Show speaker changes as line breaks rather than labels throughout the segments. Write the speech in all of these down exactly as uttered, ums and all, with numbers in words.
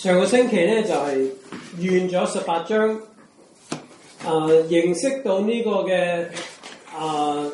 上個星期咧就係、是、完咗十八章，啊、呃、認識到呢個嘅啊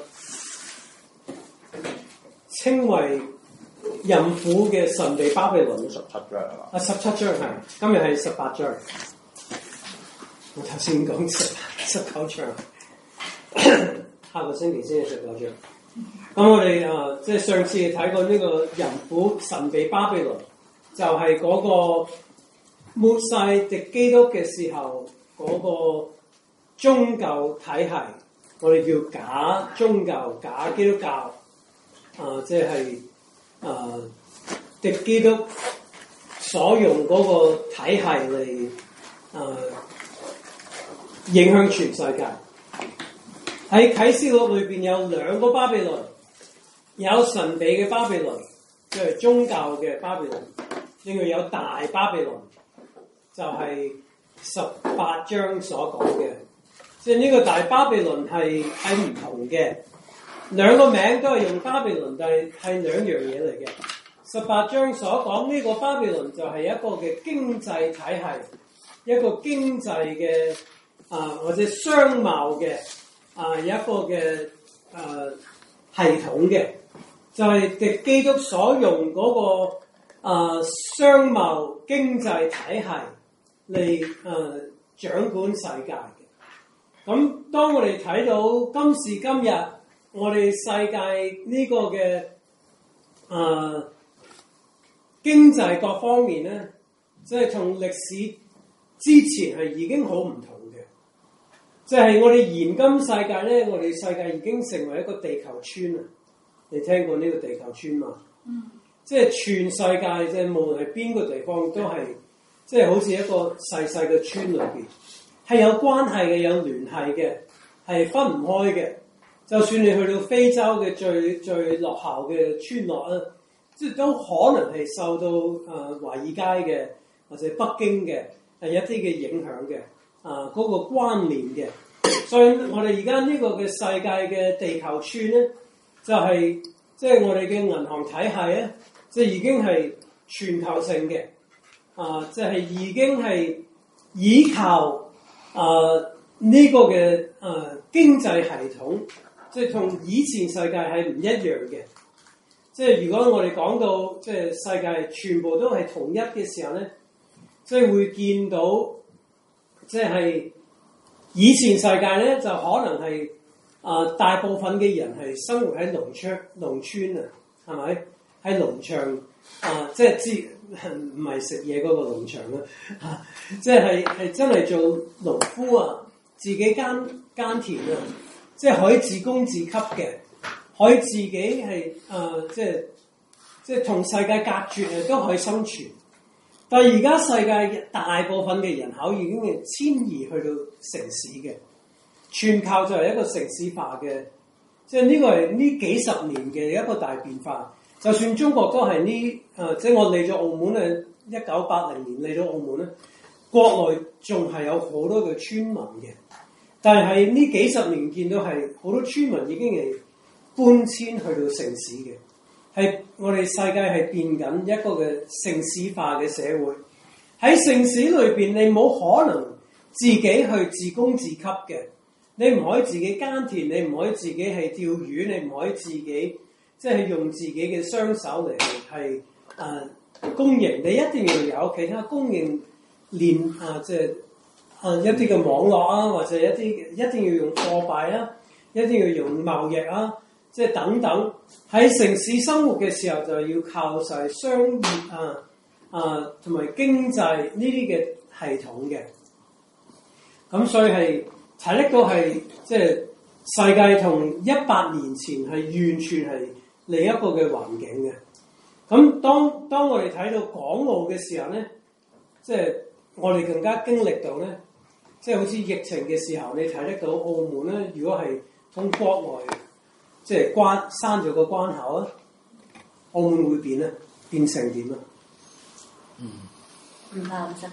稱為淫婦嘅神秘巴比倫
十七章係嘛？
啊十七章係，今日係十八章。我頭先講十十九章，下個星期先係十九章。咁我哋啊，即係上次睇過呢個淫婦神秘巴比倫，就係、是、嗰個末世敵基督嘅時候嗰、那個宗教體系，我哋叫假宗教、假基督教啊，即係啊敵基督所用嗰個體系嚟啊影響全世界。喺啟示錄裏邊有兩個巴比倫。有神秘嘅巴比倫，即係宗教嘅巴比倫；另外有大巴比倫，就係十八章所講嘅。即係呢個大巴比倫係係唔同嘅，兩個名都係用巴比倫，但係係兩樣嘢嚟嘅。十八章所講呢個巴比倫就係一個嘅經濟體系，一個經濟嘅啊或者商貿嘅啊一個嘅啊系統嘅。就係敵基督所用嗰、那個啊、呃、商貿經濟體系嚟誒、呃、掌管世界嘅。咁當我哋睇到今時今日，我哋世界呢個嘅啊、呃、經濟各方面咧，即係同歷史之前係已經好唔同嘅。即係我哋現今世界咧，我哋世界已經成為一個地球村啊！你聽過呢個地球村嘛？嗯，即係全世界，即係無論係邊個地方都係，即係好似一個細細嘅村裏邊，係有關係嘅，有聯繫嘅，係分唔開嘅。就算你去到非洲嘅最最落後嘅村落啊，即係都可能係受到誒華爾街嘅或者北京嘅係一啲嘅影響嘅啊嗰個關聯嘅。所以我哋而家呢個嘅世界嘅地球村咧。就係即係我哋嘅銀行體系咧，即係已經係全球性嘅，啊，即係已經係依靠啊呢個嘅啊經濟系統，即係同以前世界係唔一樣嘅。即係如果我哋講到即係世界全部都係統一嘅時候咧，即係會見到即係以前世界咧就可能係。啊、呃！大部分嘅人係生活喺農村，農村啊，係咪？喺農場啊、呃，即係知唔係食嘢嗰個農場啊？啊即係係真係做農夫啊，自己耕耕田啊，即係可以自供自給嘅，可以自己係啊、呃，即係即係同世界隔絕啊，都可以生存。但係而家世界大部分嘅人口已經係遷移去到城市嘅。全球就係一個城市化嘅，即係呢個係呢幾十年嘅一個大變化。就算中國都係呢，誒，即係我嚟咗澳門咧，一九八零年嚟到澳門咧，國內仲係有好多嘅村民嘅，但係呢幾十年見到係好多村民已經係搬遷去到城市嘅，係我哋世界係變緊一個嘅城市化嘅社會。喺城市裏邊，你冇可能自己去自供自給嘅。你唔可以自己耕田，你唔可以自己係釣魚，你唔可以自己即係用自己嘅雙手嚟係誒供應。你一定要有其他供應鏈啊，即係誒一啲嘅網絡啊，或者一啲一定要用貨幣啊，一定要用貿易啊，即係等等。喺城市生活嘅時候，就要靠晒商業啊啊同埋經濟呢啲嘅系統嘅。咁所以係。睇得到係即係世界同一百年前係完全係另一個嘅環境嘅。咁當當我哋睇到港澳嘅時候咧，即係我哋更加經歷到咧，即係好似疫情嘅時候，你睇得到澳門咧，如果係從國內即係關閂咗個關口啊，澳門會變咧，變成點啊？
嗯，唔怕咁塞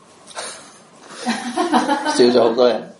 車，
少咗好多人。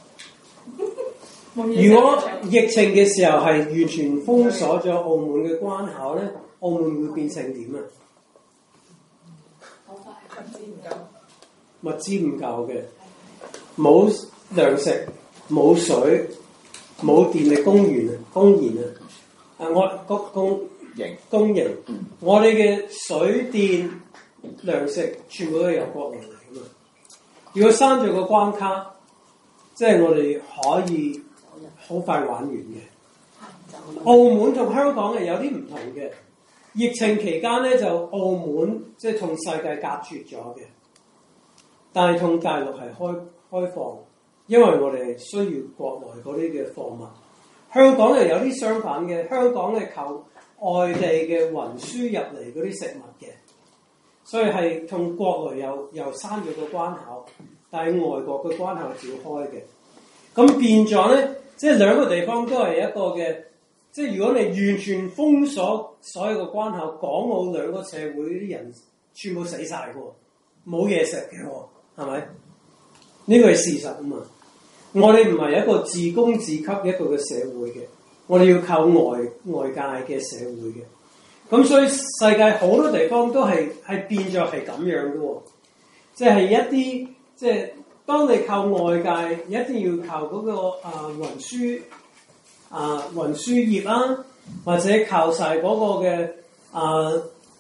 如果疫情嘅時候係完全封鎖咗澳門嘅關口咧，澳門會變成點啊？
好快
唔夠，
物資唔夠嘅，冇糧食、冇水、冇電力供源啊，供應啊，啊我供供
應
供應，我哋嘅水電糧食全部都係由國內嚟噶嘛。如果閂咗個關卡，即係我哋可以好快玩完嘅。澳門同香港係有啲唔同嘅，疫情期間咧就澳門即係同世界隔絕咗嘅，但係同大陸係開開放，因為我哋需要國內嗰啲嘅貨物。香港又有啲相反嘅，香港係靠外地嘅運輸入嚟嗰啲食物嘅，所以係同國內又又閂咗個關口，但係外國嘅關口照開嘅。咁變咗咧，即係兩個地方都係一個嘅。即係如果你完全封鎖所有嘅關口，港澳兩個社會啲人全部死晒嘅喎，冇嘢食嘅喎，係咪？呢個係事實啊嘛。我哋唔係一個自供自給一個嘅社會嘅，我哋要靠外外界嘅社會嘅。咁所以世界好多地方都係係變咗係咁樣嘅喎，即係一啲即係當你靠外界，一定要靠嗰、那個啊運輸。啊，運輸業啊，或者靠晒嗰個嘅啊，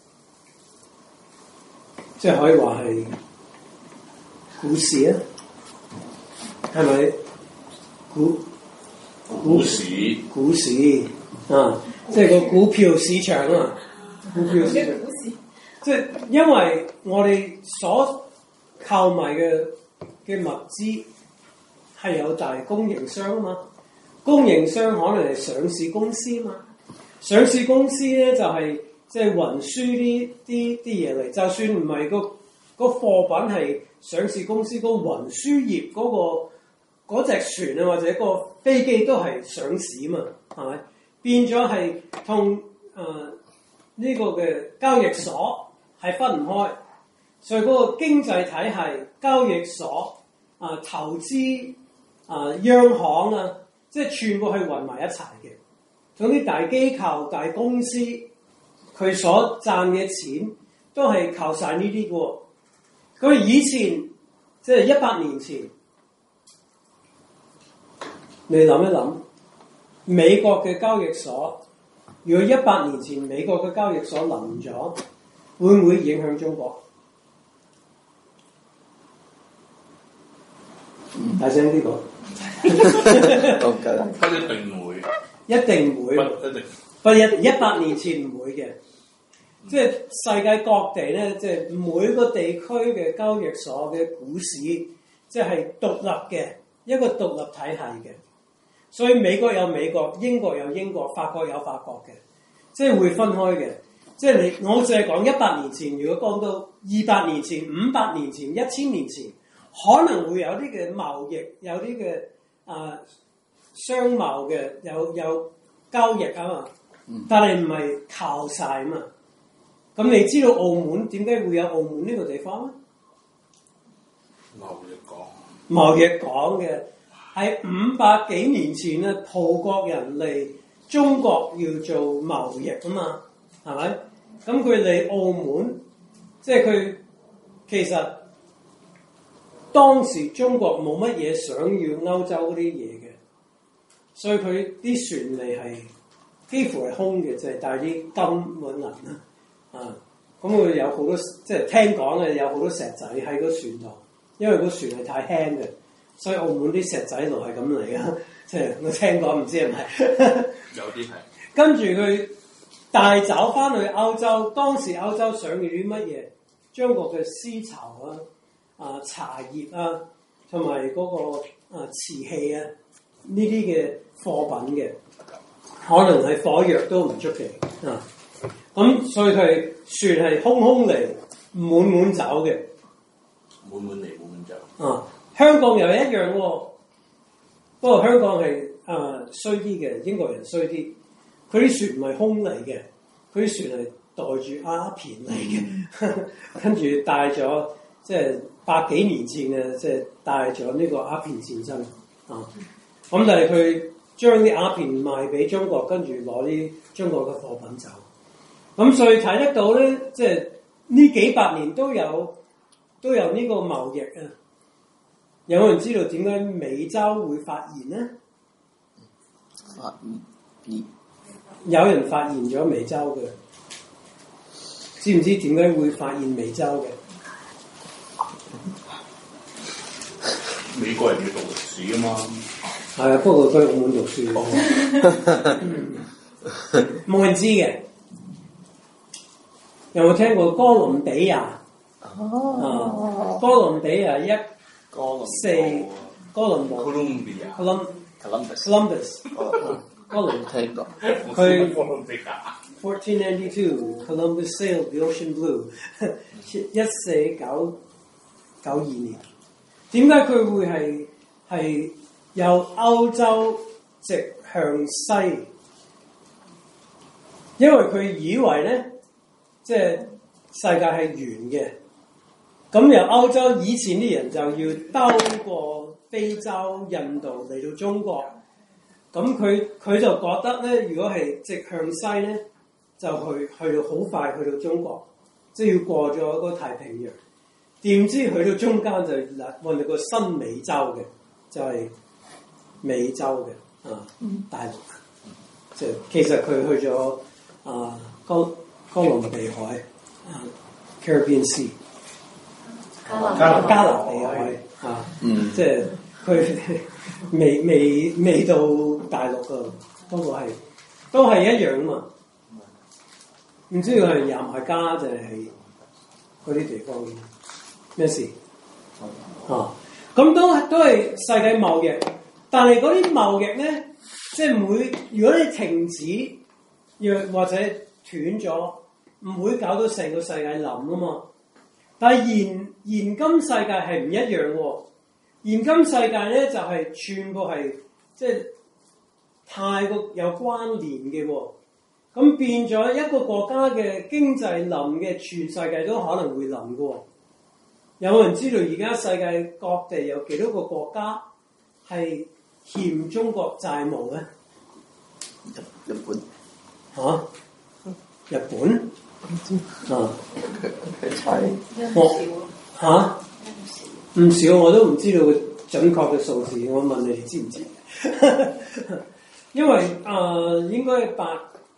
即係可以話係股市啊，係咪？股
股市
股市啊，即係個股票市場啊，股票市場。即係因為我哋所購買嘅嘅物資係有大供應商啊嘛。供應商可能係上市公司嘛，上市公司咧就係即係運輸啲啲啲嘢嚟，就算唔係個個貨品係上市公司個運輸業嗰個嗰隻船啊或者個飛機都係上市嘛，係咪？變咗係同誒呢個嘅交易所係分唔開，所以嗰個經濟體系、交易所啊、呃、投資啊、呃、央行啊。即係全部係混埋一齊嘅，總之大機構、大公司佢所賺嘅錢都係靠晒呢啲嘅。咁以前即係一百年前，你諗一諗，美國嘅交易所，如果一百年前美國嘅交易所冧咗，會唔會影響中國？嗯、大聲啲講。
都緊，
不一定會，
一定唔會，
不一定，
不一一百年前唔會嘅，即係世界各地咧，即係每個地區嘅交易所嘅股市，即係獨立嘅一個獨立體系嘅，所以美國有美國，英國有英國，法國有法國嘅，即係會分開嘅。即係你我淨係講一百年前，如果講到二百年前、五百年前、一千年前，可能會有啲嘅貿易，有啲嘅。啊，商貿嘅有有交易啊嘛，但係唔係靠晒嘛。咁你知道澳門點解會有澳門呢個地方咧？
貿易港，
貿易港嘅喺五百幾年前咧，葡國人嚟中國要做貿易啊嘛，係咪？咁佢嚟澳門，即係佢其實。當時中國冇乜嘢想要歐洲嗰啲嘢嘅，所以佢啲船嚟係幾乎係空嘅，就係帶啲金揾銀啦。啊，咁佢有好多即係聽講嘅，有好多石仔喺個船度，因為個船係太輕嘅，所以澳門啲石仔路係咁嚟噶。即係我聽講，唔知係咪？
有啲係。
跟住佢帶走翻去歐洲，當時歐洲想要啲乜嘢？中國嘅絲綢啊。啊茶葉啊，同埋嗰個啊瓷器啊，呢啲嘅貨品嘅，可能係火藥都唔出奇啊。咁所以佢船係空空嚟，滿滿走嘅，
滿滿嚟滿滿走。
啊，香港又一樣喎、哦，不過香港係啊衰啲嘅，英國人衰啲，佢啲船唔係空嚟嘅，佢啲船係袋住鴉片嚟嘅，跟住帶咗即係。百幾年前嘅，即係帶咗呢個鴉片戰爭啊！咁但係佢將啲鴉片賣俾中國，跟住攞啲中國嘅貨品走。咁所以睇得到咧，即係呢幾百年都有都有呢個貿易啊。有冇人知道點解美洲會發現呢？
發現
有人發現咗美洲嘅，知唔知點解會發現美洲嘅？
美國人要讀歷史啊嘛。
係啊，不過佢澳門讀書，冇人知嘅。有冇聽過哥倫比亞？哦、啊，哥倫比亞一四哥倫布
Colombia
Columbus 哥倫
聽過。
佢
哥倫比亞
fourteen ninety-two Columbus sailed the ocean blue 一四九九二年。點解佢會係係由歐洲直向西？因為佢以為咧，即係世界係圓嘅。咁由歐洲以前啲人就要兜過非洲、印度嚟到中國。咁佢佢就覺得咧，如果係直向西咧，就去去到好快去到中國，即係要過咗嗰個太平洋。點知去到中間就嗱，我哋個新美洲嘅，就係、是、美洲嘅啊，大陸。即係其實佢去咗啊哥哥倫比海啊 Caribbean Sea 加加勒比海啊，嗯、即係佢未未未到大陸㗎，不過係都係一樣嘛。唔知佢係牙買加定係嗰啲地方嘅。咩事？啊，咁都都係世界貿易，但係嗰啲貿易咧，即係每如果你停止，若或者斷咗，唔會搞到成個世界冧啊嘛。但係現現今世界係唔一樣喎，現今世界咧就係、是、全部係即係太過有關聯嘅喎，咁變咗一個國家嘅經濟冧嘅，全世界都可能會冧嘅喎。有冇人知道而家世界各地有幾多個國家係欠中國債務咧？
日本
嚇、啊？日本？啊？我嚇？唔少，我都唔知道準確嘅數字。我問你哋知唔知？因為啊、呃，應該八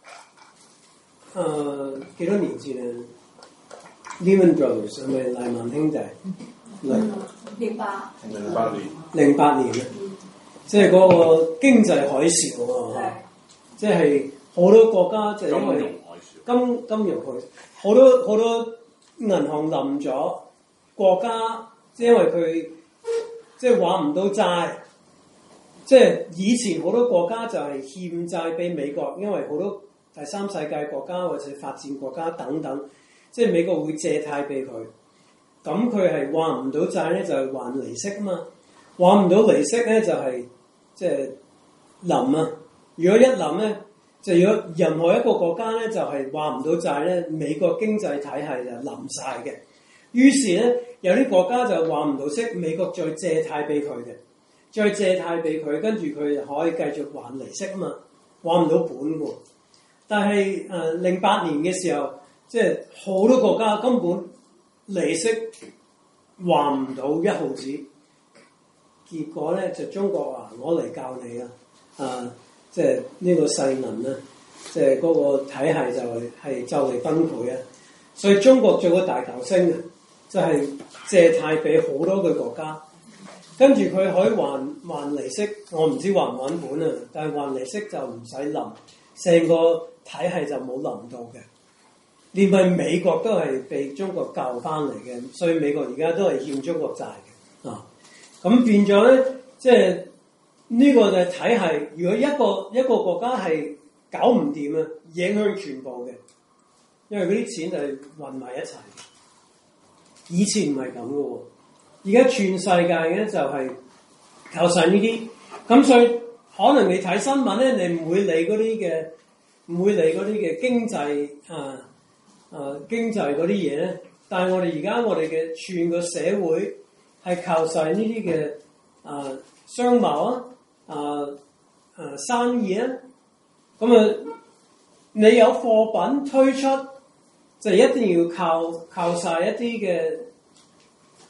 誒幾多年前啊？Lehman Brothers 係咪黎曼兄弟？零
零八
零八年，
零八年啊，即係嗰個經濟海嘯喎，即係好多國家就因為金金融海嘯，好多好多銀行冧咗，國家即係因為佢即係還唔到債，即係以前好多國家就係欠債俾美國，因為好多第三世界國家或者發展國家等等。即係美國會借貸俾佢，咁佢係還唔到債咧，就係、是、還利息啊嘛。還唔到利息咧，就係即係冧啊。如果一冧咧，就如果任何一個國家咧，就係、是、還唔到債咧，美國經濟體系就冧晒嘅。於是咧，有啲國家就還唔到息，美國再借貸俾佢嘅，再借貸俾佢，跟住佢就可以繼續還利息啊嘛，還唔到本喎。但係誒零八年嘅時候。即係好多國家根本利息還唔到一毫子，結果咧就中國話我嚟教你啦，啊，即係呢個世銀啦，即係嗰個體系就係係就嚟崩潰啊！所以中國做個大球星啊，就係、是、借貸俾好多個國家，跟住佢可以還還利息，我唔知還唔還本啊，但係還利息就唔使冧，成個體系就冇冧到嘅。連埋美國都係被中國救翻嚟嘅，所以美國而家都係欠中國債嘅啊。咁變咗咧，即係呢個就係體系。如果一個一個國家係搞唔掂啊，影響全部嘅，因為嗰啲錢就係混埋一齊。以前唔係咁嘅喎，而家全世界咧就係靠晒呢啲。咁所以可能你睇新聞咧，你唔會理嗰啲嘅，唔會理嗰啲嘅經濟啊。誒、呃、經濟嗰啲嘢咧，但係我哋而家我哋嘅全個社會係靠晒呢啲嘅誒商貿啊、誒、呃、誒、呃、生意啊，咁啊你有貨品推出就一定要靠靠曬一啲嘅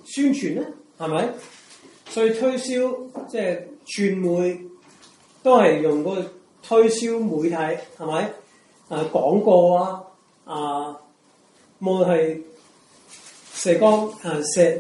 宣傳咧？係咪？所以推銷即係傳媒都係用個推銷媒體，係咪？啊廣告啊啊，無論係社交啊社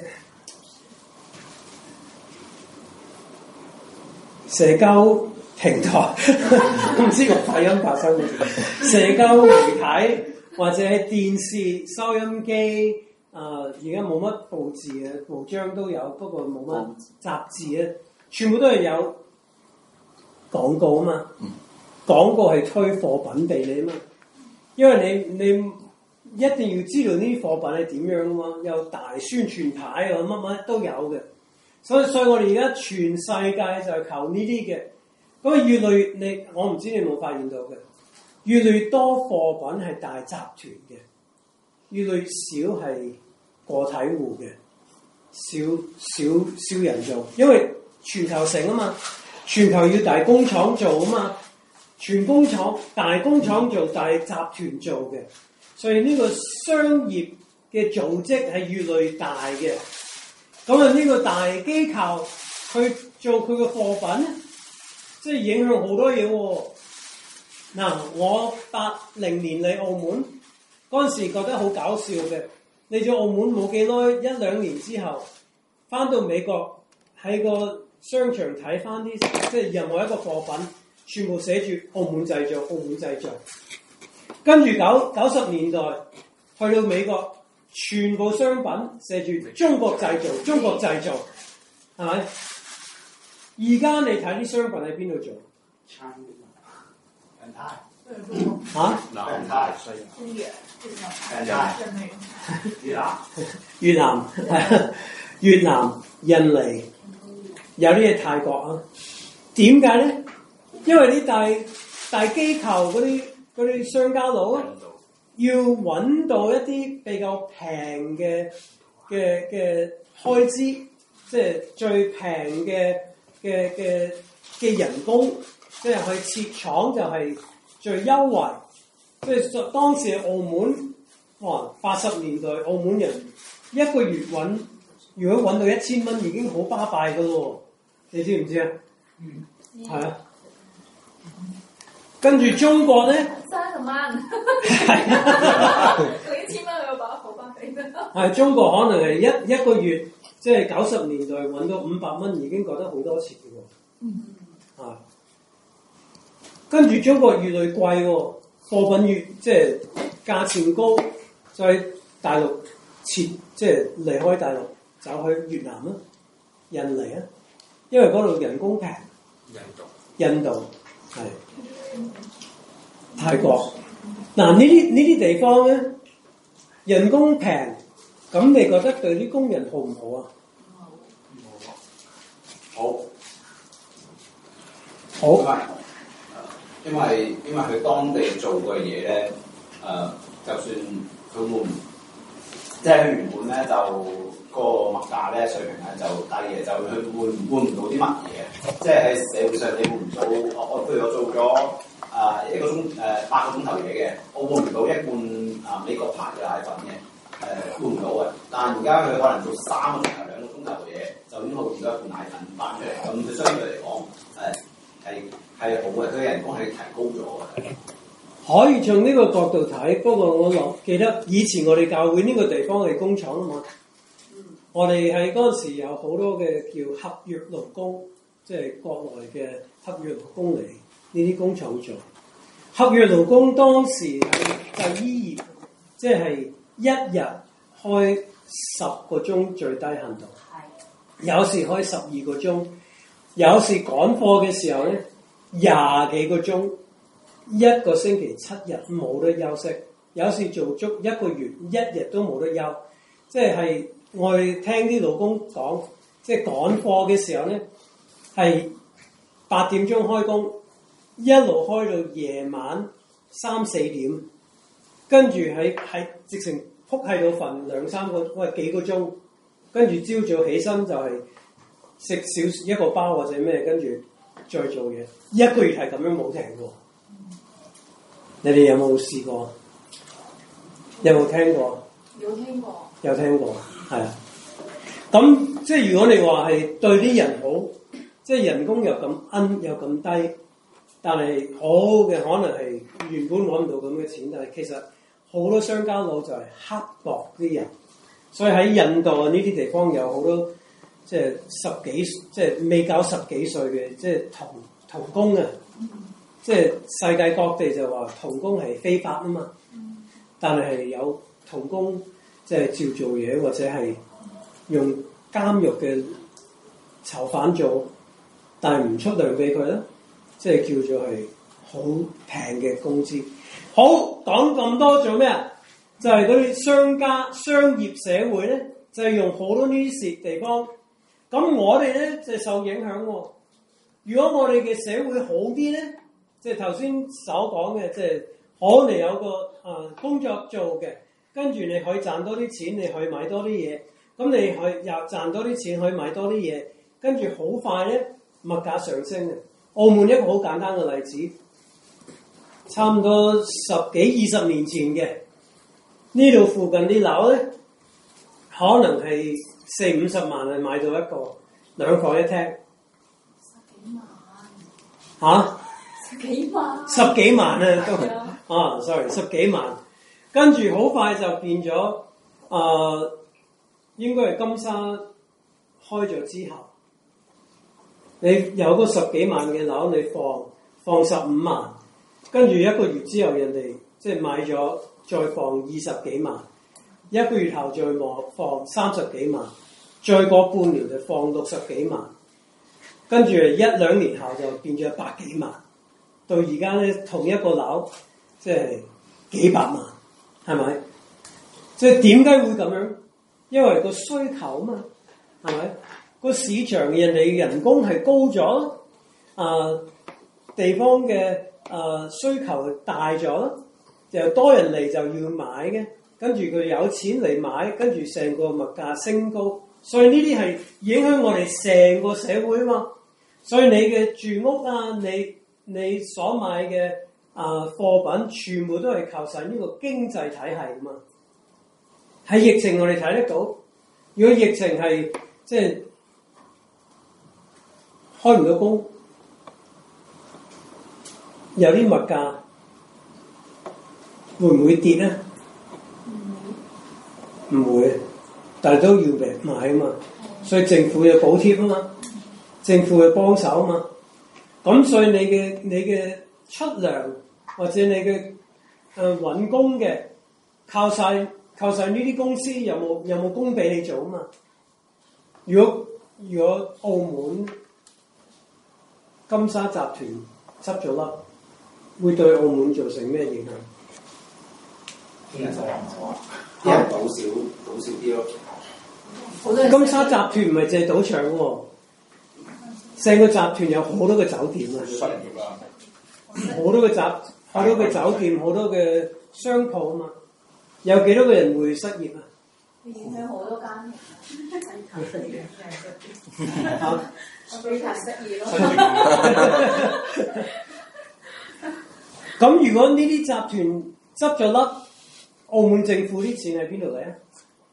社交平台，唔知個發音發生咩事？社交媒體或者係電視、收音機。啊！而家冇乜報紙嘅，報章都有，不過冇乜雜誌咧，全部都係有廣告啊嘛。嗯、廣告係推貨品俾你啊嘛，因為你你一定要知道呢啲貨品係點樣啊嘛，有大宣傳牌啊，乜乜都有嘅。所以所以我哋而家全世界就係靠呢啲嘅。咁啊，越嚟越你我唔知你有冇發現到嘅，越嚟越多貨品係大集團嘅，越嚟越少係個體戶嘅，少少少人做，因為全球城啊嘛，全球要大工廠做啊嘛，全工廠大工廠做，大集團做嘅，所以呢個商業嘅組織係越嚟越大嘅。咁啊，呢個大機構去做佢嘅貨品咧，即係影響好多嘢喎。嗱，我八零年嚟澳門嗰陣時覺得好搞笑嘅。嚟咗澳門冇幾耐，一兩年之後，翻到美國喺個商場睇翻啲，即係任何一個貨品，全部寫住澳門製造，澳門製造。跟住九九十年代去到美國，全部商品寫住中國製造，中國製造，係咪？而家你睇啲商品喺邊度做？嚇？
南泰西
越南、越南、越南、印尼，有啲嘢泰國啊？點解咧？因為啲大大機構嗰啲嗰啲商家佬啊，要揾到一啲比較平嘅嘅嘅開支，即係最平嘅嘅嘅嘅人工，即係去設廠就係最優惠。即係當時澳門，哇！八十年代澳門人一個月揾，如果揾到一千蚊已經好巴閉噶咯，你知唔知啊？嗯，係啊。跟住中國咧，
三十蚊，佢一千蚊佢把好巴閉啦。
係中國可能係一一個月，即係九十年代揾到五百蚊已經覺得好多錢嘅喎。嗯。啊，跟住中國越嚟越貴喎。貨品越即係價錢高，就喺大陸撤，即係離開大陸走去越南啦、印尼啊，因為嗰度人工平。印度。印度係泰國。嗱呢啲呢啲地方咧，人工平，咁你覺得對啲工人好唔好啊？
好。
好。
好。因為因為佢當地做嘅嘢咧，誒、呃，就算佢換，即係佢原本咧就個物價咧水平咧就低嘅，就佢換換唔到啲乜嘢，即係喺社會上你換唔到，我我譬如我做咗啊、呃、一個鐘誒八個鐘頭嘢嘅，我換唔到一罐啊、呃、美國牌嘅奶粉嘅，誒換唔到嘅。但係而家佢可能做三個鐘頭兩個鐘頭嘅嘢，就已經可以換到一罐奶粉翻出嚟，咁佢相對嚟講誒係。係好嘅，佢人工係提高咗嘅。
可以從呢個角度睇，不過我諗記得以前我哋教會呢個地方係工廠啊嘛。嗯、我哋喺嗰陣時有好多嘅叫合約勞工，即係國內嘅合約勞工嚟呢啲工廠做。合約勞工當時係製衣業，即係一日開十個鐘最低限度，有時開十二個鐘，有時趕貨嘅時候咧。廿幾個鐘，一個星期七日冇得休息，有時做足一個月一日都冇得休，即係我哋聽啲勞工講，即係趕貨嘅時候咧，係八點鐘開工，一路開到夜晚三四點，跟住喺喺直情撲喺度瞓兩三個喂幾個鐘，跟住朝早起身就係食少一個包或者咩，跟住。再做嘢，一個月係咁樣冇停過。你哋有冇試過？有冇聽過？
有聽過。
有聽過，係啊。 咁即係如果你話係對啲人好，即係人工又咁奀又咁低，但係好嘅可能係原本攞唔到咁嘅錢，但係其實好多商家佬就係刻薄啲人，所以喺印度啊呢啲地方有好多即係十幾即係未夠十幾歲嘅即係童童工啊，即係世界各地就話童工係非法啊嘛，但係有童工即係照做嘢或者係用監獄嘅囚犯做，但係唔出糧俾佢啦，即係叫做係好平嘅工資。好，講咁多做咩啊？就係嗰啲商家、商業社會咧，就係、是、用好多呢啲地方。咁我哋咧就受影響喎。如果我哋嘅社會好啲咧，即係頭先所講嘅，即係可能有個啊、呃、工作做嘅，跟住你可以賺多啲錢，你可以買多啲嘢。咁你去又賺多啲錢，可以買多啲嘢，跟住好快咧物價上升嘅。澳門一個好簡單嘅例子，差唔多十幾二十年前嘅呢度附近啲樓咧，可能係四五十萬係買到一個兩房一廳。十幾萬。嚇、啊？十幾萬。十幾萬啊都啊 ，sorry， 十幾萬，跟住好快就變咗啊。呃應該係金沙開咗之後，你有個十幾萬嘅樓，你放放十五萬，跟住一個月之後人哋即係買咗，再放二十幾萬，一個月後再放放三十幾萬，再過半年就放六十幾萬，跟住一兩年後就變咗百幾萬，到而家咧同一個樓即係幾百萬，係咪？即係點解會咁樣？因為個需求啊嘛，係咪？個市場人哋人工係高咗，啊、呃、地方嘅啊、呃、需求大咗，就多人嚟就要買嘅，跟住佢有錢嚟買，跟住成個物價升高，所以呢啲係影響我哋成個社會啊嘛。所以你嘅住屋啊，你你所買嘅啊、呃、貨品，全部都係靠晒呢個經濟體系啊嘛。喺疫情我哋睇得到，如果疫情係即係開唔到工，有啲物價會唔會跌咧？唔會，唔會，但係都要嚟買啊嘛，所以政府有補貼啊嘛，政府有幫手啊嘛，咁所以你嘅你嘅出糧或者你嘅誒揾工嘅靠晒。靠晒呢啲公司有冇有冇工俾你做啊嘛？如果如果澳門金沙集團執咗笠，會對澳門造成咩影響？
啲人就話唔好啊，啲人賭少賭少啲咯。
金沙集團唔係淨係賭場喎，成個集團有好多個酒店啊，好多個集好多個酒店，好多嘅商鋪啊嘛。有幾多個人會失業啊？
影響好多間人啊！失業
嚇，
我俾佢失業咯。
咁如果呢啲集團執咗笠，澳門政府啲錢喺邊度嚟啊？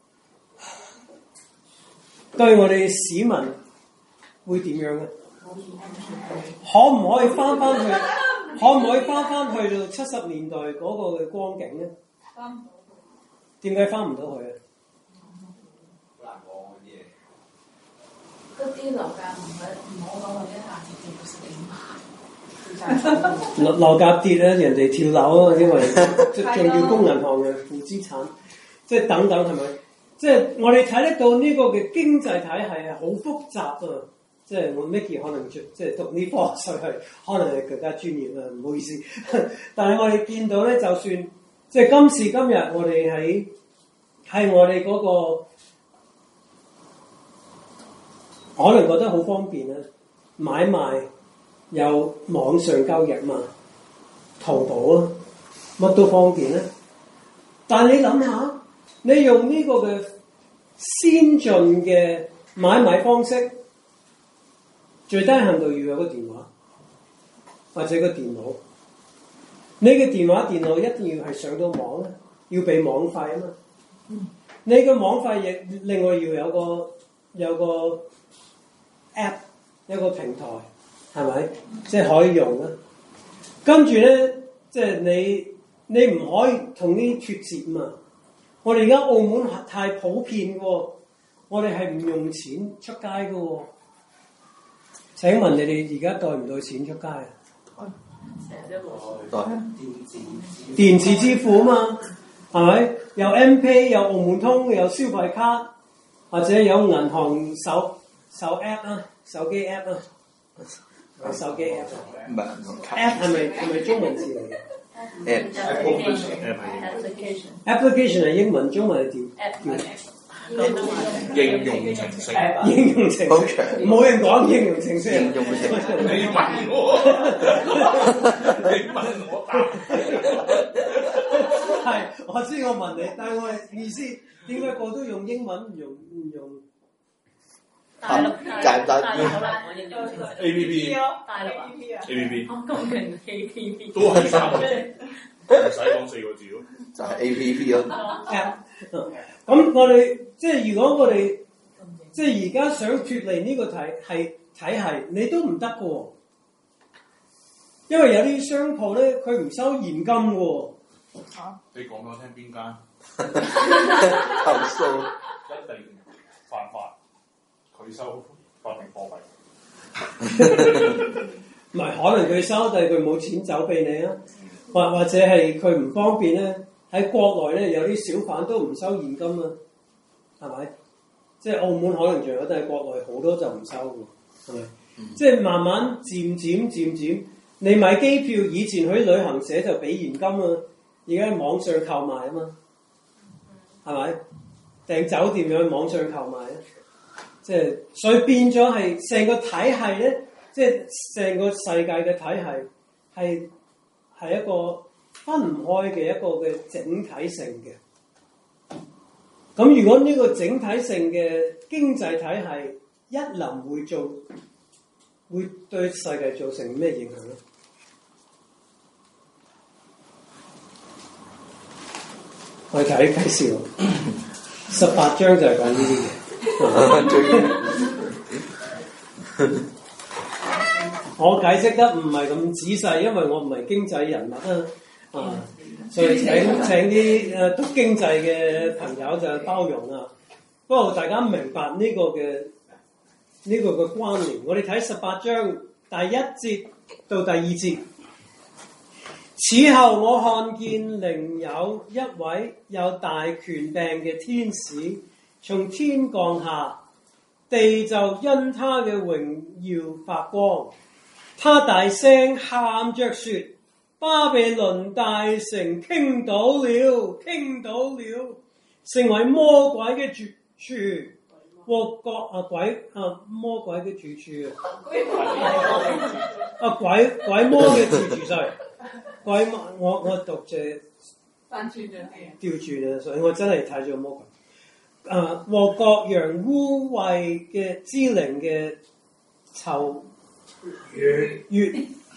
對我哋市民會點樣啊？可唔可以翻翻去？可唔可以翻翻去到七十年代嗰個嘅光景咧？
翻唔到。
點解翻唔到去啊？
好難講嗰啲嘢。
嗰啲樓價唔係唔好講，或者下跌跌到十幾萬。
樓樓價跌咧，人哋跳樓啊，因為仲要供銀行嘅負資產，即係等等係咪？即係我哋睇得到呢個嘅經濟體系係好複雜啊！即係我 Micky 可能即係讀呢科，所以可能係更加專業啊，唔好意思。但係我哋見到咧，就算即係今時今日，我哋喺喺我哋嗰個可能覺得好方便啊，買賣有網上交易嘛，淘寶啊，乜都方便啊。但係你諗下，你用呢個嘅先進嘅買賣方式，最低限度要有個電話或者個電腦。你嘅電話電腦一定要係上到網咧，要俾網費啊嘛。嗯、你嘅網費亦另外要有個有個 app 一個平台，係咪？即係可以用啦。跟住咧，即係你你唔可以同呢啲脫節嘛。我哋而家澳門太普遍喎，我哋係唔用錢出街嘅喎。請問你哋而家帶唔帶錢出街啊？
對，
電子支付啊嘛，係咪？有 M P， 有澳門通，有消費卡，或者有銀行手手 app 啊，手機 app 啊，有手機 app 啊。
唔係銀行卡
app 係咪係咪中文字嚟嘅
application
？application 係英文，中文係點？
應用程式，
應用程式，冇人講應用程式。
應用程式，
你問我，你問我答。
係，我知我問你，但係我嘅意思點解個都用英文唔用唔用？
大陸
大陸
大陸好難講應用程式
A P P，
大陸啊
A P P
我咁勁 A P P
都係三個字，唔使講四個字咯。
就係 A P P 咯。
app。咁我哋即係如果我哋即係而家想脫離呢個體係體系，你都唔得嘅喎，因為有啲商鋪咧，佢唔收現金嘅喎。
嚇！你講俾我聽邊間？
投訴
一定犯法，佢收法定貨幣。
唔係，可能佢收，但係佢冇錢走俾你啊，或或者係佢唔方便咧。喺國內咧，有啲小販都唔收現金啊，係咪？即係澳門可能仲有，但係國內好多就唔收喎，係咪？嗯、即係慢慢漸漸漸漸，你買機票以前去旅行社就俾現金啊，而家喺網上購買啊嘛，係咪？訂酒店又喺網上購買啊，即係所以變咗係成個體系咧，即係成個世界嘅體系係係一個分唔開嘅一個嘅整體性嘅。咁如果呢個整體性嘅經濟體系一臨會做，會對世界造成咩影響咧？我哋睇啟示錄十八章就係講呢啲嘢。我解釋得唔係咁仔細，因為我唔係經濟人物啊。啊，所以請請啲誒讀經濟嘅朋友就包容啊。不過大家明白呢個嘅呢個嘅關聯。我哋睇十八章第一節到第二節。此後我看見另有一位有大權柄嘅天使從天降下，地就因他嘅榮耀發光。他大聲喊着說：巴比倫大城傾倒了，傾倒了，成為魔鬼嘅住處和各啊鬼啊魔鬼嘅住處啊，啊鬼鬼魔嘅住處，sorry，鬼魔我我讀住
翻轉咗
調轉啊，所以我真係睇咗魔鬼。啊，和各樣污穢嘅之靈嘅臭越越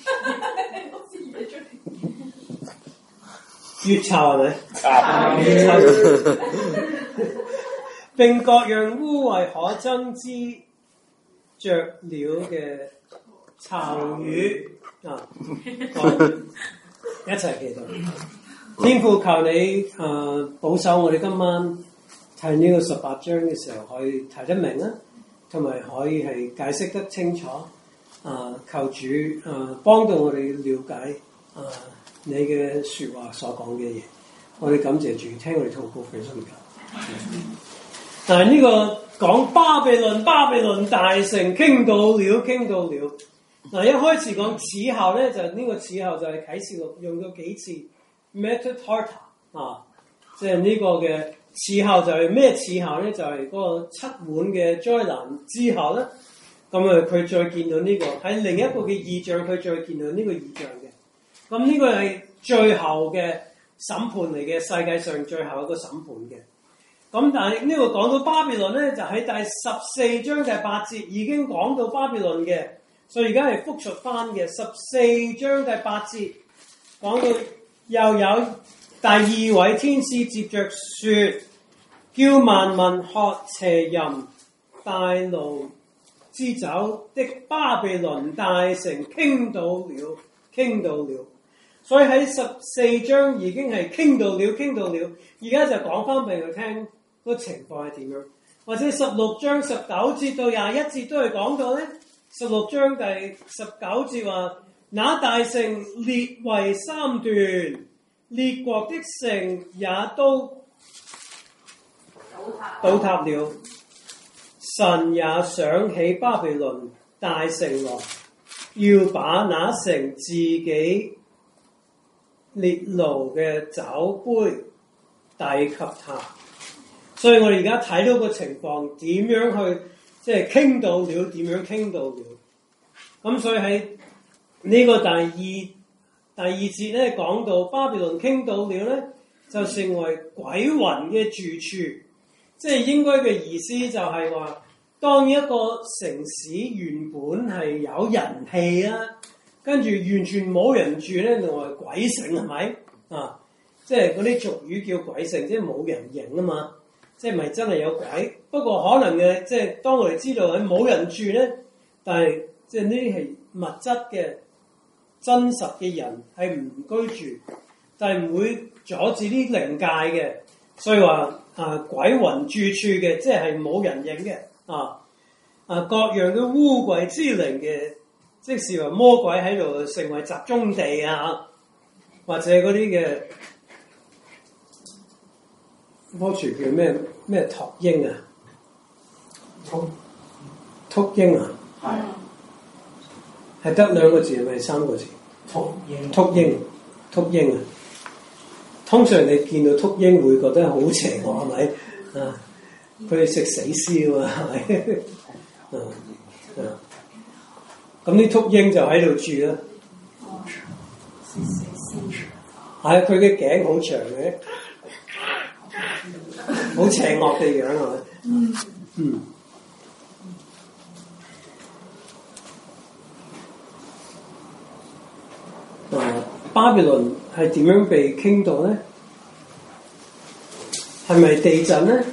越臭係咪？越臭，並各樣污穢可憎之雀鳥嘅巢魚啊！一齊祈禱，天父求你誒、呃、保守我哋今晚睇呢個十八章嘅時候，可以睇得明啊，同埋可以係解釋得清楚。啊、呃，求主誒、呃、幫到我哋了解啊、呃、你嘅説話所講嘅嘢。我哋感謝主，聽我哋禱告，非常感謝。但係呢個講巴比倫，巴比倫大城傾倒了，傾倒了。嗱，一開始講此後咧，就呢、這個此後就係啟示錄用咗幾次 metatarta 啊，即係呢個嘅此後就係咩此後咧？就係、是、嗰個七碗嘅災難之後咧。咁啊，佢再見到呢、這個喺另一個嘅異象，佢再見到呢個異象嘅。咁呢個係最後嘅審判嚟嘅，世界上最後一個審判嘅。咁但係呢個講到巴比倫咧，就喺第十四章第八節已經講到巴比倫嘅，所以而家係復述翻嘅十四章第八節講到又有第二位天使接着說，叫萬民喝邪淫。 大路之酒的巴比倫大城傾倒了，傾倒了。所以喺十四章已經係傾倒了，傾倒了。而家就講翻俾佢聽個情況係點樣，或者十六章十九節到廿一節都係講到咧。十六章第十九節話：那大城裂為三段，列國的城也都倒塌了。神也想起巴比倫大城來，要把那城自己烈怒嘅酒杯遞給他。所以我哋而家睇到個情況點樣去即係傾到了，點樣傾到了。咁所以喺呢個第二第二節咧講到巴比倫傾到了咧，就成為鬼魂嘅住處。即係應該嘅意思就係話，當一個城市原本係有人氣啊，跟住完全冇人住咧，就係鬼城係咪啊？即係嗰啲俗語叫鬼城，即係冇人形啊嘛。即係咪真係有鬼？不過可能嘅，即係當我哋知道係冇人住咧，但係即係呢啲係物質嘅真實嘅人係唔居住，但係唔會阻止啲靈界嘅。所以話啊，鬼魂住處嘅，即係冇人形嘅啊啊，各樣嘅污鬼之靈嘅，即是話魔鬼喺度成為集中地啊，或者嗰啲嘅。嗰處叫咩咩禿鷹啊？禿禿鷹啊？係係得兩個字係咪三個字？禿鷹禿鷹禿鷹啊！通常你見到禿鷹會覺得好邪惡係咪？啊！佢哋食死屍啊嘛係咪？啊啊！咁啲禿鷹就喺度住啦。食死屍。係佢嘅頸好長嘅。好邪惡嘅樣係咪？嗯嗯。啊，巴比倫係點樣被傾倒咧？係咪地震咧？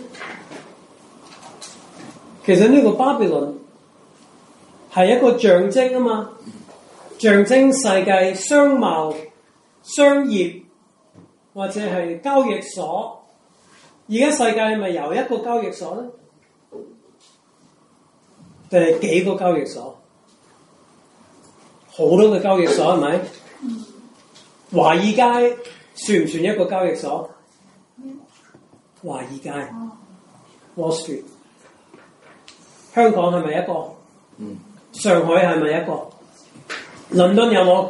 其實呢個巴比倫係一個象徵啊嘛，象徵世界商貿、商業或者係交易所。而家世界係咪由一個交易所咧，定係幾個交易所？好多個交易所係咪？華爾街算唔算一個交易所？華爾街 Wall Street。香港係咪一個？嗯。上海係咪一個？倫敦有冇？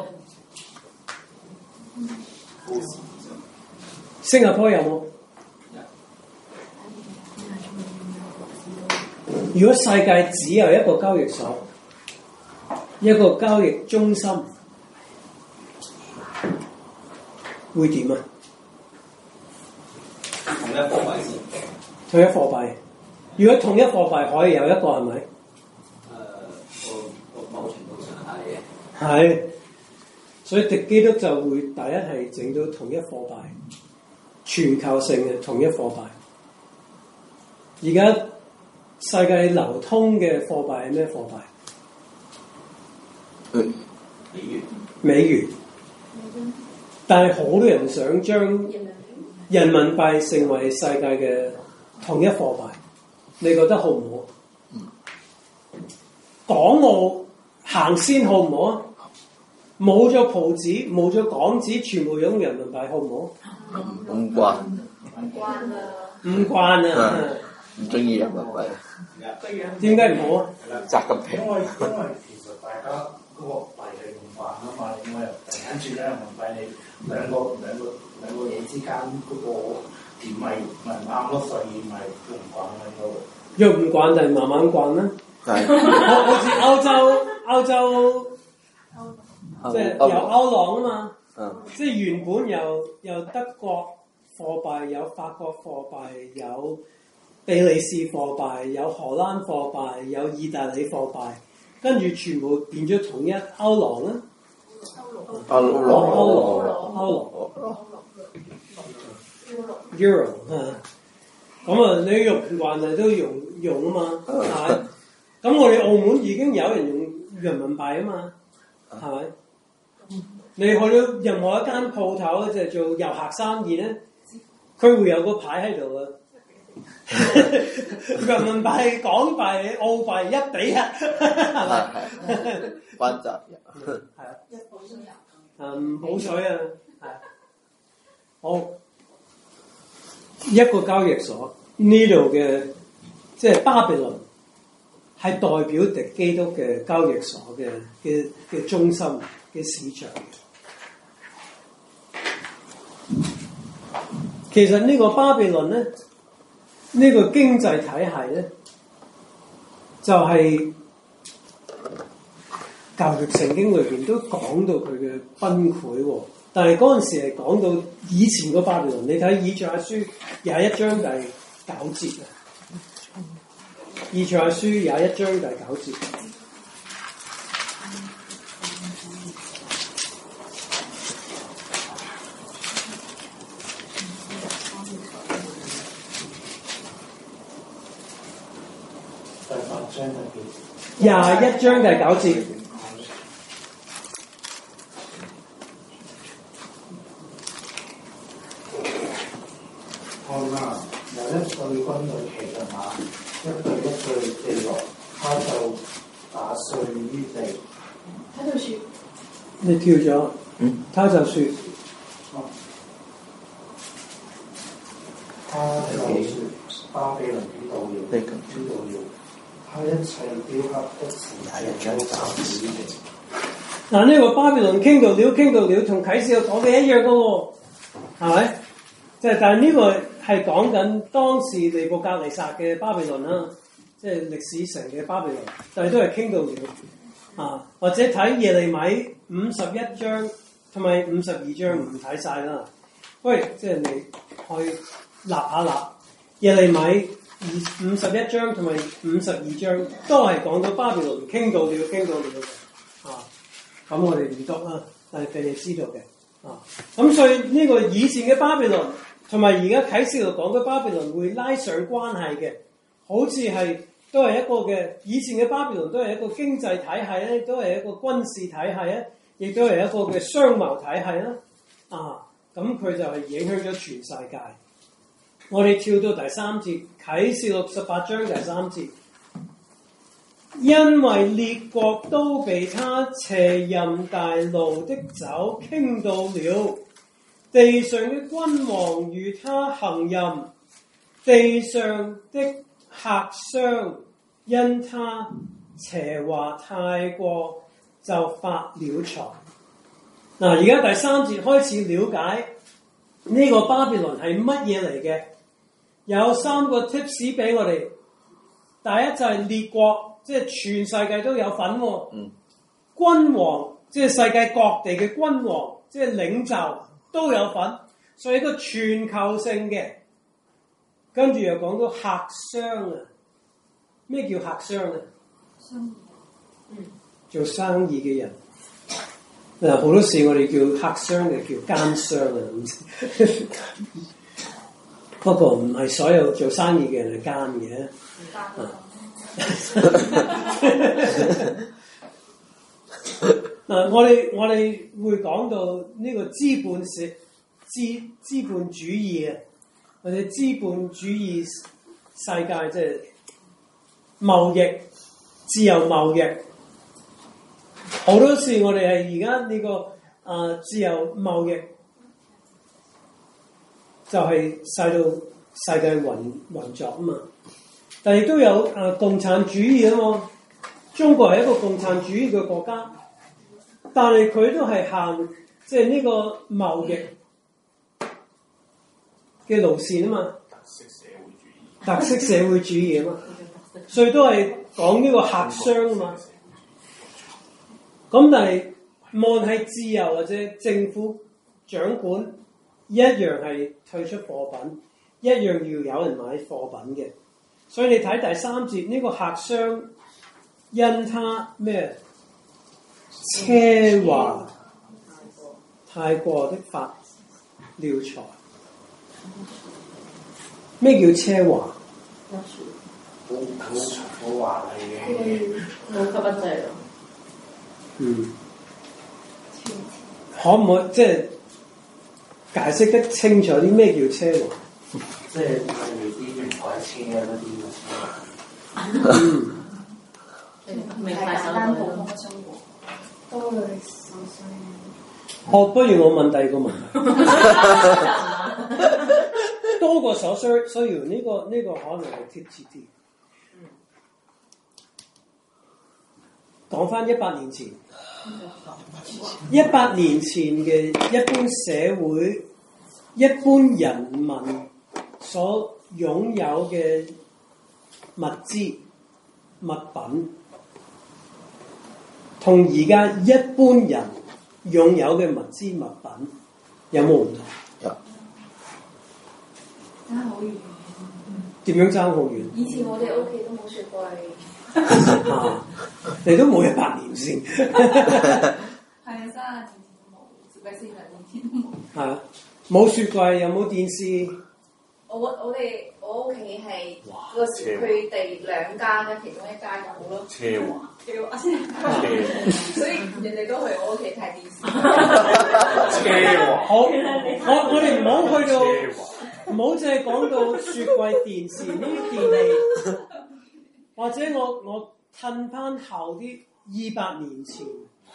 新加坡有冇？如果世界只有一個交易所，一個交易中心，會點啊？
統一貨幣先。
統一貨幣。如果統一貨幣可以有一個係咪？誒、
呃，我某程度上係嘅。
係，所以敵基督就會第一係整到統一貨幣，全球性嘅統一貨幣。而家世界流通嘅貨幣係咩貨幣？
嗯，
美元。
美元。但係好多人想將人民幣成為世界嘅統一貨幣，你覺得好唔好？嗯。港澳行先好唔好啊？冇咗葡紙，冇咗港紙，全部用人民幣好唔好？
唔慣。
唔慣啊！
唔慣啊！
唔中意人民幣。
點解唔好啊？
賺咁平。
因為因為其實大家嗰個幣係用慣啊嘛，點解又突然間轉咗人民幣？你兩個兩個兩個嘢之間嗰個甜味咪唔啱咯，所以咪用唔慣喺度。
用唔慣就慢慢慣啦。
係。
好似歐洲歐洲，即係有歐羅啊嘛。嗯。即係原本有有德國貨幣，有法國貨幣，有比利時貨幣，有荷蘭貨幣，有意大利貨幣，跟住全部變咗統一歐羅啦。
歐羅。歐羅。
歐羅。Euro 啊，咁啊，你用唔慣啊都用用啊嘛，係咪？咁我哋澳門已經有人用人民幣啊嘛，係咪？你去到任何一間鋪頭就做遊客生意咧，佢會有個牌喺度啊，人民幣、港幣、澳幣一比一，係咪？
關閘
係啊，一保水啊，唔保水啊，係好一個交易所呢度嘅，即係巴比倫係代表敵基督嘅交易所嘅嘅嘅中心嘅市場。其實呢個巴比倫咧，呢、這個經濟體系咧，就係、是、教育聖經裏邊都講到佢嘅崩潰喎。但係嗰陣時係講到以前個巴比倫，你睇以賽亞書廿一章第九節啊，以賽亞書廿一章第九節。廿一章第九節，
看啊，有一隊軍隊騎着馬，一隊一隊地來，他就打碎於地。
他就説：
你跳咗，嗯，他就説，
哦，他就説巴比倫知道了，知道了。他一切雕刻的事情都打碎於地。
嗱，呢個巴比倫傾到了，傾到了，同啟示錄講嘅一樣嘅喎，係咪？即係但係呢個係講緊當時尼布甲尼撒嘅巴比倫啦，即係歷史城嘅巴比倫，但係都係傾到了啊。或者睇耶利米五十一章同埋五十二章唔睇晒啦。喂，即係你可以立下立耶利米二五十一章同埋五十二章都係講到巴比倫傾到了，傾到了啊。咁我哋唔讀啦，但係俾你知道嘅啊。咁所以呢個以前嘅巴比倫同埋而家啟示錄講嘅巴比倫會拉上關係嘅，好似係都係一個嘅以前嘅巴比倫都係一個經濟體系咧，都係一個軍事體系咧，亦都係一個嘅商貿體系啦。啊，咁佢就係影響咗全世界。我哋跳到第三節，啟示錄十八章第三節，因為列國都被他邪淫大怒的酒傾倒了，地上的君王與他行淫，地上的客商因他邪話太過就發了財。嗱，而家第三節開始了解呢個巴比倫係乜嘢嚟嘅。有三個 tips 俾我哋。第一就係列國，即係全世界都有份喎。嗯。君王，即係世界各地嘅君王，即係領袖都有份，所以一個全球性嘅。跟住又講到客商啊，咩叫客商啊？
生意。嗯。做
生意嘅人。嗱，好多時我哋叫客商嘅叫奸商啊。不過唔係所有做生意嘅人係奸嘅。嗱，我哋我哋會講到呢個資本社資資本主義啊，或者資本主義世界，即係貿易自由貿易。好多時我哋係而家呢個啊、呃、自由貿易。就係使到世界運運作啊嘛，但係都有啊、呃、共產主義啊嘛。中國係一個共產主義嘅國家，但係佢都係行即係呢個貿易嘅路線啊嘛。特色社會主義，特色社會主義啊嘛，所以都係講呢個客商啊嘛。咁但係無論係自由或者政府掌管，一樣係退出貨品，一樣要有人買貨品嘅。所以你睇第三節呢、這個客商因他咩奢華太過的發了財。咩叫奢華？
好好好華麗嘅。
冇級不濟咯。
嗯，可唔可以即係解釋得清楚啲咩叫奢華？
即係例如啲名牌車啊嗰啲。
嗯，
明
係
白
簡單普通嘅生活，多咗你所需。
哦，不如我問第二個問題。多過所需需要呢、這個呢、這個可能係貼切啲。講翻一百年前，一百年前嘅一般社會、一般人民所擁有嘅物資物品，同而家一般人擁有嘅物資物品有冇唔同？
有。
爭好遠。
點樣爭好遠？
以前我哋屋企都冇雪櫃。
啊！你都冇一百年先。
係啊，真係以前都冇雪櫃先係，以前都冇。
係啊，冇雪櫃，有冇電視？
我我哋我屋企係個佢哋兩間咧，其中一間有咯。
奢華。
所以人哋都去我屋企睇電視。
奢華。
好，我我哋唔好去到，唔好淨係講到雪櫃、電視呢啲電器，或者我我褪翻後啲二百年前，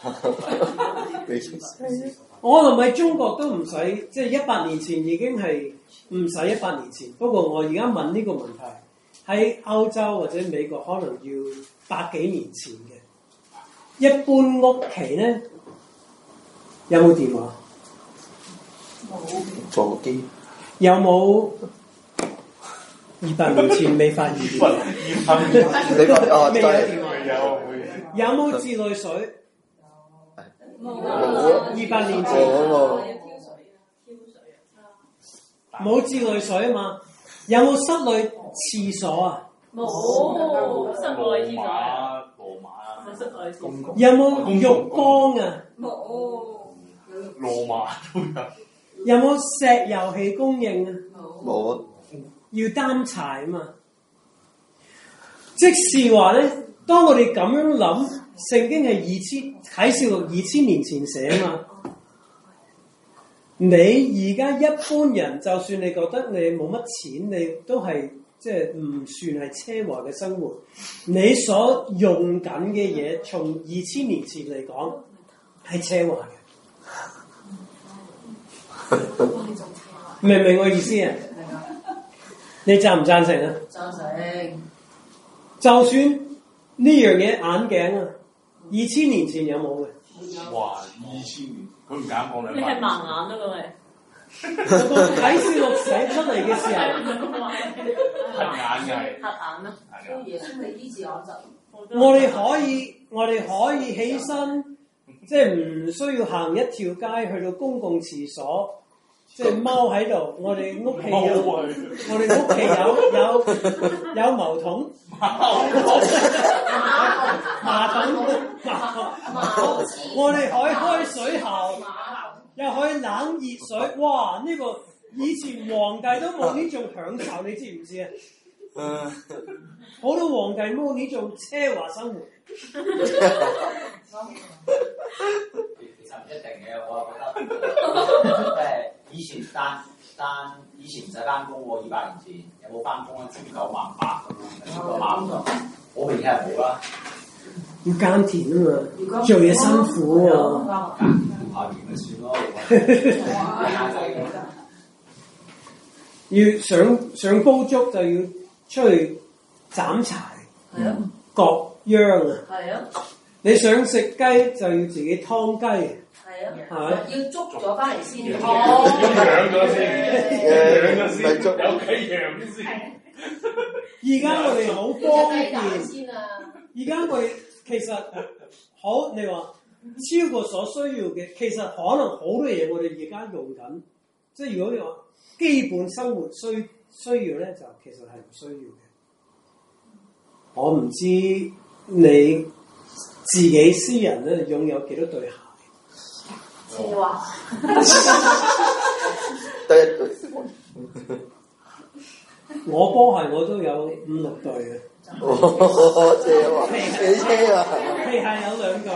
我諗喺中國都唔使，即係一百年前已經係唔使一百年前。不過我而家問呢個問題，喺歐洲或者美國可能要百幾年前嘅。一般屋企咧有冇電話？
冇。
座機
有冇二百年前未發現電話？
你講哦，
未有
對，
電話。
有
有冇自來水？
冇。
二百年前
冇
冇自來水啊嘛？有冇室內廁所啊？
冇室內
羅
廁所啊，
馬羅馬
室內廁所。
有冇浴缸啊？
冇。
羅馬都有。
有冇石油氣供應啊？
冇啊，
要擔柴啊嘛。即是話咧，當我哋咁樣諗，聖經係二千啟示錄二千年前寫啊嘛。你而家一般人，就算你覺得你冇乜錢，你都係即係唔算係奢華嘅生活。你所用緊嘅嘢，從二千年前嚟講係奢華嘅。明唔明我意思啊？你贊唔贊成啊？
贊成。
就算呢樣嘢眼鏡啊，二千年前有冇嘅？
哇！二千年，佢唔敢講兩百。
你係盲眼啊，佢係。
我個啟示錄寫出嚟嘅時候，
黑眼嘅係。
黑眼啊！
係
耶穌嚟醫治我就。
我哋可以，我哋可以起身，即係唔需要行一條街去到公共廁所。即係踎喺度，我哋屋企有，我哋屋企有有有毛桶，馬桶，我哋可以開水喉，又可以冷熱水。哇！呢、這個以前皇帝都冇呢種享受，你知唔知啊？好多皇帝冇呢種奢華生活。
其實唔一定嘅，我覺得即係以前單單以前唔使翻工喎，二百年前有冇翻工啊？朝九晚八咁樣，朝九晚五，好明顯係冇啦。
要耕田啊嘛，做嘢辛苦喎。
下年咪算咯。
要想想煲粥就要出去斬柴，割秧啊！
係啊。
你想食雞就要自己劏雞，
係啊。
係咪？
要捉咗翻嚟先。
要養咗先，養咗先，
誒
有雞養先。
而家我哋好方便。
先啊！
而家我哋其實好，你話超過所需要嘅，其實可能好多嘢我哋而家用緊。即係如果你話基本生活需需要咧，就其實係唔需要嘅。我唔知你自己私人咧擁有幾多對鞋？
奢華。
得一對。
我波鞋我都有五六對嘅。
哦，正啊，幾車啊！
皮係有兩個。